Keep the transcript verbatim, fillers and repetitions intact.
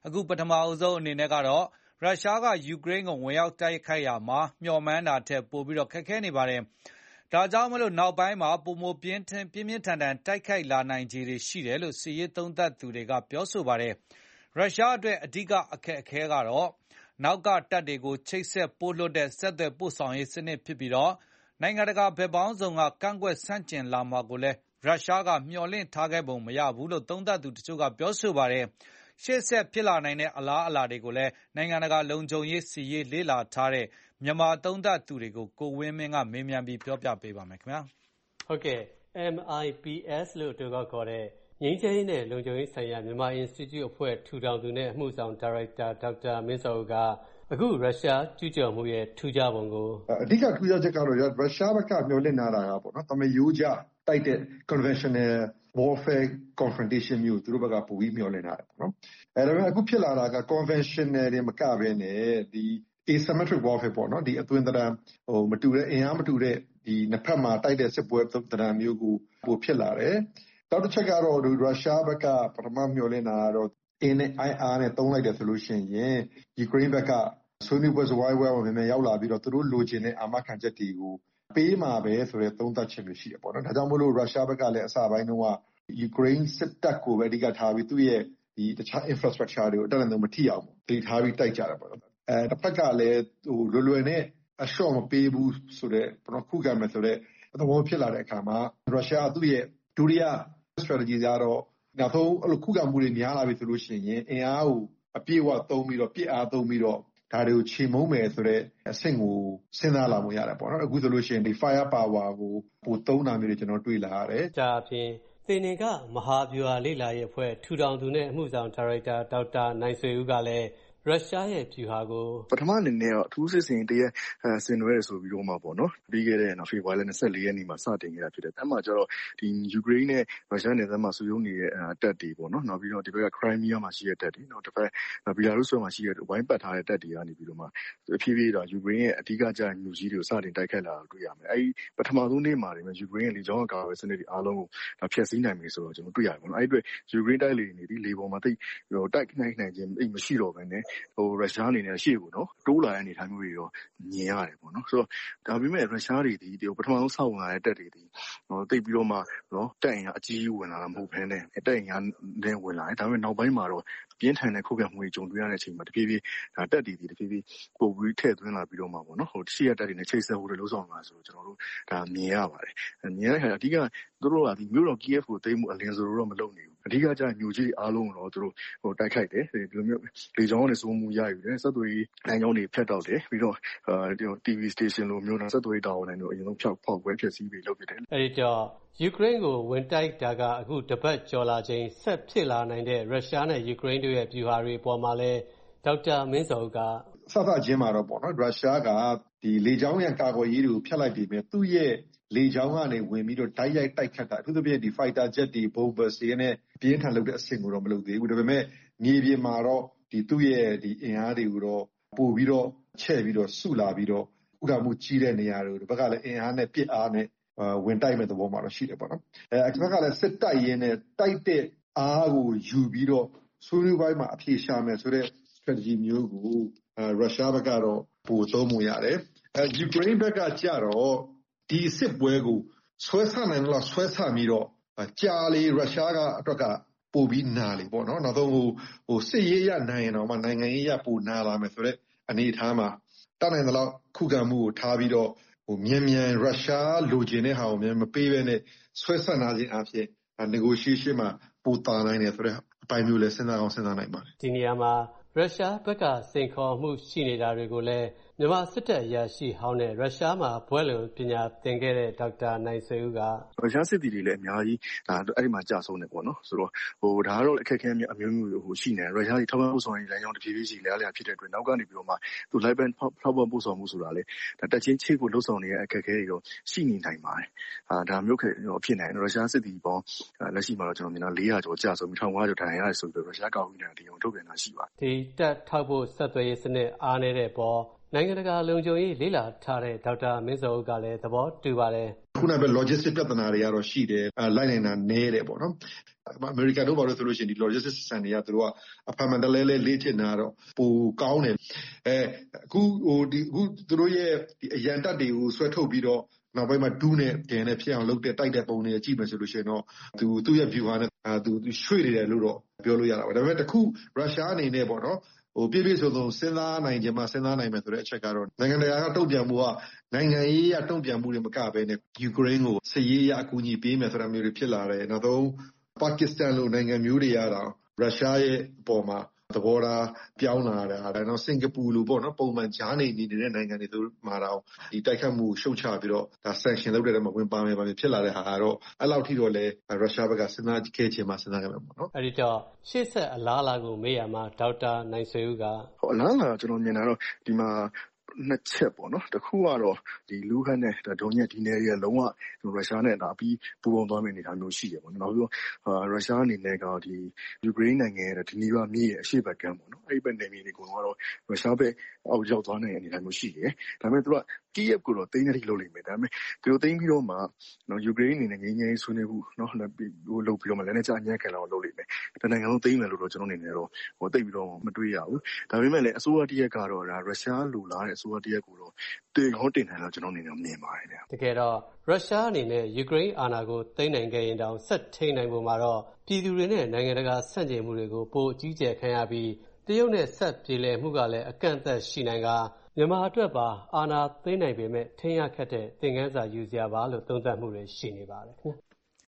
အခုပထမအဆုံးအနေနဲ့ကတော့ရုရှားကယူကရိန်းကိုဝင်ရောက်တိုက်ခိုက်ရာမှာမျှော်မှန်းတာထက်ပိုပြီးခက်ခဲနေပါတယ်။ဒါကြောင့်မလို့နောက်ပိုင်းမှာပိုမိုပြင်းထန်ပြင်းပြင်းထန်ထန်တိုက်ခိုက်လာနိုင်ခြေရှိတယ်လို့စစ်ရေးသုံးသပ်သူတွေကပြောဆိုပါတယ်။ရုရှားအတွက်အဓိကအခက်အခဲကတော့နောက်ကတပ်တွေကိုချိတ်ဆက်ပို့လွှတ်တဲ့ဆက်သွယ်ပို့ဆောင်ရေးစနစ်ဖြစ်ပြီးတော့နိုင်ငံတကာဘက်ပေါင်းစုံကကန့်ကွက်ဆန့်ကျင်လာမှာကိုလည်းရုရှားကမျှော်လင့်ထားခဲ့ပုံမရဘူးလို့သုံးသပ်သူတချို့ကပြောဆိုပါတယ်။ရှေ့ဆက်ဖြစ်လာနိုင်တဲ့အလားအလာတွေကိုလည်းနိုင်ငံတကာလုံခြုံရေးစီရေးလေ့လာထားတဲ့မြန်မာသုံးသပ်သူတွေကိုကိုဝင်းမင်းကမေးမြန်းပြီးပြောပြပေးပါမယ်ခင်ဗျာ။ဟုတ်ကဲ့ M I P S လို့တူကောက်ခေါ်တဲ့ငြိမ်းချမ်းရေးနဲ့လုံခြုံရေးဆိုင်ရာမြန်မာ Institute အဖွဲ့ထူထောင်သူနဲ့အမှုဆောင်ဒါရိုက်တာဒေါက်တာမင်းစောကအခုရုရှားကျူးကျော်မှုရဲ့ထူးခြားပုံကိုအဓိကထူးခြားချက်ကတော့ရုရှားဘက်ကမျှော်လင့်နေတာကပေါ့နော်။သမယိုးကျတိုက်တဲ့ conventional warfare confrontation မျိုးသူတို့ဘက်ကပိုပြီးမျှော်လင့်ထားတယ်ပေါ့နော်။အဲဒါပေမဲ့အခုဖြစ်လာတာက conventional တွေမကဘဲနဲ့ဒီ asymmetric warfare ပေါ့နော်။ဒီအသွင်သဏ္ဍာန်ဟိုမတူတဲ့အင်အားမတူတဲ့ဒီနှစ်ဖက်မှာတိုက်တဲ့စစ်ပွဲသဏ္ဍာန်မျိုးကိုပိုဖြစ်လာတယ်။နောက်တစ်ချက်ကတော့ရုရှားဘက်ကပထမမျှော်လင့်တာကတော့အင်းနဲ့ I R နဲ့တုံးလိုက်တယ်ဆိုလို့ရှိရင်ယူကရိန်းဘက်ကဆွေးနွေးပွဲစဝိုင်းဝဲမှာမြန်မြန်ရောက်လာပြီးတော့သူတို့လိုချင်တဲ့အာမခံချက်တွေကိုပေးမှာပဲဆိုတဲ့သုံးသပ်ချက်မျိုးရှိတယ်ပေါ့နော်။ဒါကြောင့်မို့လို့ရုရှားဘက်ကလည်းအစပိုင်းတုန်းကယူကရိန်းစစ်တပ်ကိုပဲအဓိကထားပြီးသူ့ရဲ့ဒီတခြား infrastructure တွေကိုအတက်အကျမထိအောင်တည်ထားပြီးတိုက်ကြတယ်ပေါ့နော်။အဲတစ်ဖက်ကလည်းဟိုလွယ်လွယ်နဲ့အလျှော့မပေးဘူးဆိုတဲ့ပေါ့နော်ခုခံမယ်ဆိုတဲ့သဘောဖြစ်လာတဲ့အခါမှာရုရှားသူ့ရဲ့ဒုတိယ strategy ကတော့နောက်ဆုံးအဲ့လိုခုခံမှုတွေများလာပြီဆိုလို့ရှိရင်အင်အားကိုအပြည့်အဝသုံးပြီးတော့ပြစ်အားသုံးပြီးတော့ဒါတွေကိုချေမှုန်းမယ်ဆိုတဲ့အဆင့်ကိုစဉ်းစားလာမှုရတယ်ပေါ့နော်။အခုဆိုလို့ရှိရင်ဒီ fire power ကိုပိုသုံးတာမျိုးတွေကျွန်တော်တွေ့လာရတယ်။ဒါအပြင်သေနင်ကမဟာဗျူဟာလေ့လာရေးအဖွဲ့ထူထောင်သူနဲ့အမှုဆောင်ဒါရိုက်တာဒေါက်တာနိုင်ဆွေဦးကလည်းရုရှားရဲ့ဗျူဟာကိုပထမအနေနဲ့တော့အထူးစစ်စင်တရက်ဆင်နွှဲရဆိုပြီးတော့မှပေါ့နော်ပြီးခဲ့တဲ့ဖေဖော်ဝါရီလ၂၄ရက်နေ့မှာစတင်ခဲ့တာဖြစ်တယ်။အဲ့မှာကျတော့ဒီယူကရိန်းနဲ့ရုရှားနယ်စပ်မှာစုရုံးနေတဲ့တပ်တွေပေါ့နော်နောက်ပြီးတော့ဒီဘက်ကခရိုင်းမီးယားမှာရှိတဲ့တပ်တွေနောက်တစ်ဖက်ဘီလာရုစ်မှာရှိတဲ့ဝိုင်းပတ်ထားတဲ့တပ်တွေကနေပြီးတော့မှအဖြည်းဖြည်းတော့ယူကရိန်းရဲ့အဓိကကျမြို့ကြီးတွေကိုစတင်တိုက်ခိုက်လာတာတွေ့ရမယ်။အဲ့ဒီပထမဆုံးနေ့မှာနေမှာယူကရိန်းရဲ့လေကြောင်းကာကွယ်စနစ်တွေအားလုံးကိုဖျက်ဆီးနိုင်ပြီဆိုတော့ကျွန်တော်တွေ့ရတယ်ပေါ့နော်။အဲ့ဒီအတွက်ယူကရိန်းတိုက်လေနေပြီးလေပေါ်မှာတိတ်ဟိုတိုက်နိုင်နိုင်ခြင်းအိတ်မရှိတော့ဘဲနဲ့ဟိုရုရှားအနေနဲ့ရှေ့ကိုနော်တိုးလာတဲ့အနေအထားမျိုးတွေတော့မြင်ရတယ်ပေါ့နော်။ဆိုတော့ဒါပေမဲ့ရုရှားတွေဒီပထမဆုံးစောင့်ဝင်လာတဲ့တပ်တွေဒီဟိုတိတ်ပြီးတော့မှနော်တပ်အင်အားအကြီးကြီးဝင်လာတာမဟုတ်ဘဲနဲ့တပ်အင်အားနဲ့ဝင်လာတယ်။ဒါပေမဲ့နောက်ပိုင်းမှာတော့ပြင်းထန်တဲ့ခုခံမှုတွေကြုံတွေ့ရတဲ့အချိန်မှာတဖြည်းဖြည်းဒါတက်တည်တည်တဖြည်းဖြည်းပို့ပြီးထည့်သွင်းလာပြီးတော့မှပေါ့နော်ဟိုရှေ့ရတက်တွေနဲ့ချိတ်ဆက်ဖို့တွေလှုံ့ဆော်လာဆိုတော့ကျွန်တော်တို့ဒါမြင်ရပါတယ်။မြင်ရတဲ့အခါအဓိကသူတို့ကဒီမြို့တော် Kiev ကိုသိမ်းမှုအလင်းဆိုတော့မလုပ်နိုင်ဘူး။အဓိကကျမြို့ကြီးအားလုံးတော့သူတို့ဟိုတိုက်ခိုက်တယ်ဒီလိုမျိုးလေကြောင်းနဲ့စိုးမှုရယူတယ်ဆက်သွယ်ရေးလမ်းကြောင်းတွေဖျက်တောက်တယ်ပြီးတော့ဒီ T V station လိုမျိုးဆက်သွယ်ရေးတာဝန်တိုင်းတို့အရင်ဆုံးဖျောက်ဖောက်ပွဲဖျက်ဆီးပြီးလုပ်ဖြစ်တယ်။အဲဒီတော့ယူကရိန်းကိုဝင်တိုက်တာကအခုတပတ်ကျော်လာချိန်ဆက်ဖြစ်လာနိုင်တဲ့ရုရှားနဲ့ယူကရိန်းတို့ရဲ့ဗျူဟာတွေအပေါ်မှာလဲဒေါက်တာမင်းစောကစသချင်းမှာတော့ပေါ့နော်ရုရှားကဒီလေကြောင်းရန်ကာကွယ်ရေးတွေကိုဖျက်လိုက်ပြီးမြဲသူ့ရဲ့လေကြောင်းကနေဝင်ပြီးတော့ဓာတ်ရိုက်တိုက်ခတ်တာအထူးသဖြင့်ဒီ fighter jet တွေ bombers တွေနဲ့ပြင်းထန်လုပ်တဲ့အဆင့်ကိုတော့မလုပ်သေးဘူးဒါပေမဲ့မြေပြင်မှာတော့ဒီသူ့ရဲ့ဒီအင်အားတွေကိုတော့ပို့ပြီးတော့ချဲ့ပြီးတော့စုလာပြီးတော့ဥက္ကမှုကြီးတဲ့နေရာတွေကိုဒီဘက်ကလည်းအင်အားနဲ့ပြစ်အားနဲ့ဝင်တိုက်မဲ့သဘောမှာတော့ရှိတယ်ပေါ့နော်အဲအဘက်ကလည်းစစ်တိုက်ရင်းနဲ့တိုက်တဲ့အားကိုယူပြီးတော့ဆွေးနွေးပိုင်းမှာအဖြေရှာမယ်ဆိုတဲ့ strategy မျိုးကိုရုရှားဘက်ကတော့ပို့သုံးမှုရတယ်အဲယူကရိန်းဘက်ကကြတော့ဒီစစ်ပွဲကိုဆွဲဆနိုင်လို့ဆွဲဆပြီးတော့ကြာလေရုရှားကအတွက်ကပို့ပြီးနာလေပေါ့နော်နောက်ဆုံးဟိုဟိုစစ်ရေးရနိုင်ရင်တော့မှနိုင်ငံရေးရပို့နာလာမယ်ဆိုတော့အနေအထားမှာတတ်နိုင်တဲ့လောက်ခုခံမှုကိုထားပြီးတော့ဟိုမြန်မြန်ရုရှားလိုချင်တဲ့ဟာကိုမြန်မပေးဘဲနဲ့ဆွဲဆက်နာခြင်းအဖြစ် negotiation မှာပိုတာနိုင်တယ်ဆိုတော့အပိုင်းမျိုးလဲစဉ်းစားအောင်စဉ်းစားနိုင်ပါတယ်ဒီနေရာမှာရုရှားဘက်ကစိန်ခေါ်မှုရှိနေတာတွေကိုလည်းမြန်မာစစ်တပ်အရာရှိဟောင်းနဲ့ရုရှားမှာဘွဲ့လွန်ပညာသင်ခဲ့တဲ့ဒေါက်တာနိုင်ဆွေဦးကရုရှားစစ်သည်တွေလည်းအများကြီးဒါအဲ့ဒီမှာကြာဆုံးနေပေါ့နော်ဆိုတော့ဟိုဒါကတော့အခက်အခဲအမျိုးမျိုးဟိုရှိနေရုရှားတွေထောက်ပံ့ပို့ဆောင်ရေးလမ်းကြောင်းတစ်ပြေးပြေးစီလဲရလျာဖြစ်တဲ့အတွက်နောက်ကနေပြီးတော့မှသူ live band ထောက်ပံ့ပို့ဆောင်မှုဆိုတာလေဒါတက်ချင်းချိတ်ဖို့လှုပ်ဆောင်နေတဲ့အခက်အခဲတွေတော့ရှိနေနိုင်ပါတယ်အာဒါမျိုးခေဖြစ်နိုင်ရုရှားစစ်သည်ပေါင်းလက်ရှိမှာတော့ကျွန်တော်မြင်တာ၄ရာကျော်ကြာဆုံးပြီး၁၅၀၀ကျော်ထိုင်ရတယ်ဆိုပြီးရုရှားကောက်ပြီးနေတာဒီအောင်ထုတ်ပြန်တာရှိပါတယ်ဒီတက်ထောက်ဖို့ဆက်သွယ်ရေးစနစ်အားနေတဲ့ပေါ်နိုင်ငံတကာလုံခြုံရေးလေ့လာထားတဲ့ဒေါက်တာမင်းဇော်ဦးကလည်းသဘောတူပါတယ်။ခုနကပဲ logistic ပြဿနာတွေကတော့ရှိတယ်။လိုက်နိုင်တာနည်းတယ်ပေါ့နော်။အမေရိကန်တို့ဘာလို့ဆိုလို့ရှိရင်ဒီ logistic system တွေကသူတို့ကအဖန်ဖန်တလဲလဲလေ့ကျင့်တာတော့ပိုကောင်းတယ်။အဲအခုဟိုဒီအခုသူတို့ရဲ့ဒီအရန်တပ်တွေကိုဆွဲထုတ်ပြီးတော့နောက်ပိုင်းမှာဒူးနဲ့ဒင်နဲ့ဖြစ်အောင်လုပ်တဲ့တိုက်တဲ့ပုံတွေကြည့်မယ်ဆိုလို့ရှိရင်တော့သူသူ့ရဲ့ view ဟာနဲ့သူရွှေ့နေတယ်လို့တော့ပြောလို့ရတာပါ။ဒါပေမဲ့တခုရုရှားအနေနဲ့ပေါ့နော်ဟိုပြည့်ပြည့်စုံစုံစဉ်းစားနိုင်ခြင်းမှစဉ်းစားနိုင်မယ်ဆိုတဲ့အချက်ကတော့နိုင်ငံတကာကတုံ့ပြန်မှုကနိုင်ငံရေးအရတုံ့ပြန်မှုတွေမကဘဲနဲ့ယူကရိန်းကိုစစ်ရေးအကူအညီပေးမယ်ဆိုတာမျိုးတွေဖြစ်လာတယ်။နောက်ဆုံးပါကစ္စတန်လိုနိုင်ငံမျိုးတွေရတာရုရှားရဲ့အပေါ်မှာသဘောထားပြောင်းလာတာဒါနောက်စင်ကာပူလိုပေါ့နော်ပုံမှန်ဂျားနေနေတဲ့နိုင်ငံတွေတို့မှာတော့ဒီတိုက်ခတ်မှုရှုတ်ချပြီးတော့ဒါ sanction လုပ်တဲ့နေရာမှာဝင်ပါမယ်ပါမယ်ဖြစ်လာတဲ့ဟာကတော့အဲ့လောက်ထိတော့လဲရုရှားဘက်ကစဉ်းစားခဲ့ချင်မှစဉ်းစားခဲ့မှာပေါ့နော်အဲ့ဒီတော့ရှေ့ဆက်အလားအလာကိုမေးရမှာဒေါက်တာနိုင်ဆွေဦးကဟောအလားအလာကျွန်တော်မြင်တာတော့ဒီမှာနှစ်ချက်ပေါ့နော်တစ်ခုကတော့ဒီလူဟန်နဲ့ဒုံညက်ဒီနယ်တွေကလုံးဝရုရှားနဲ့ဒါပြီးပူးပေါင်းသွားမယ့်အနေအထားမျိုးရှိတယ်ပေါ့နော်နောက်ပြီးတော့ရုရှားအနေနဲ့ကဒီယူကရိန်းနိုင်ငံရဲ့ဒီနီးပါးမြေရဲ့အရှေ့ဘက်ကမ်းပေါ့နော်အဲ့ဒီဘက်နယ်မြေတွေကတော့ရုရှားဘက်အောက်ရောက်သွားနိုင်တဲ့အနေအထားမျိုးရှိတယ်ဒါပေမဲ့သူကကီယက်ကိုတော့တင်းနေတိလုပ်လိမ့်မယ်ဒါပေမဲ့သူတို့တင်းပြီးတော့မှနော်ယူကရိန်းအနေနဲ့ငြိမ်းချမ်းရေးဆွေးနွေးမှုနော်ဟိုလုပ်ပြီးတော့မှလည်းလည်းကြာညံ့ခံလောက်လုပ်လိမ့်မယ်တနိုင်ငံလုံးတင်းမယ်လို့တော့ကျွန်တော်အနေနဲ့တော့ဟိုတိတ်ပြီးတော့မတွေးရဘူးဒါပေမဲ့လည်းအစိုးရတရက်ကတော့ဒါရုရှားလူလာတဲ့ဆိုတော့တရက်ကိုတော့တေခေါတင်တယ်လို့ကျွန်တော်အနေနဲ့မြင်ပါတယ်ဗျ။တကယ်တော့ရုရှားအနေနဲ့ယူကရိန်းအာဏာကိုသိမ်းနိုင်ခဲ့ရင်တောင်ဆက်ထိန်နိုင်ပုံမှာတော့ပြည်သူတွေနဲ့နိုင်ငံတကာဆန့်ကျင်မှုတွေကိုပိုအကြီးကျယ်ခံရပြီးတရုတ်နဲ့ဆက်ပြေလည်မှုကလည်းအကန့်အသတ်ရှိနိုင်ကမြန်မာအတွက်ပါအာဏာသိမ်းနိုင်ပေမဲ့ထိန်းရခက်တဲ့သင်ခန်းစာယူစရာပါလို့သုံးသပ်မှုတွေရှိနေပါတယ်ခင်ဗျာ။